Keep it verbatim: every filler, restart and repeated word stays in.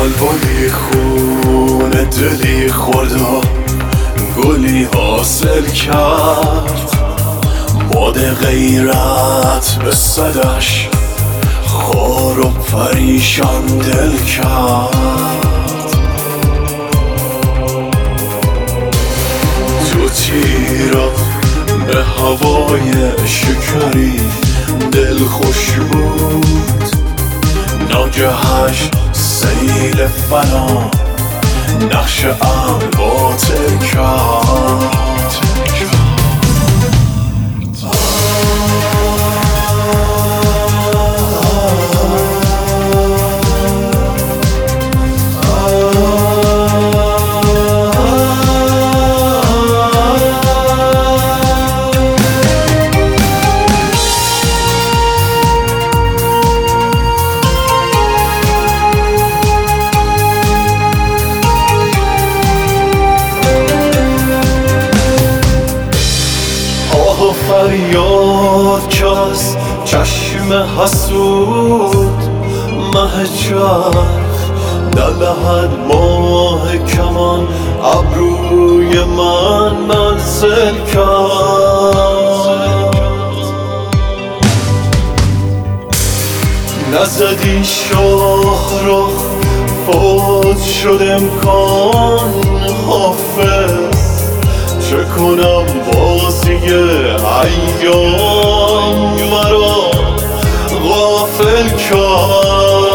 بلبلی خون دلی خورد و گلی حاصل کرد، باد غیرت به صدش خار و پریشان دل کرد. تو تیرا به هوای شکری دل خوش بود، ناگهش سیل فنا نقش ام باطل کرد. فریاد کس چشم حسود مه چرخ دلهد ماه کمان ابروی من منزل کرد. نزدی شاهرخ فوت شد امکان حافظ، چه کنم بازی ایام مرا غافل کرد.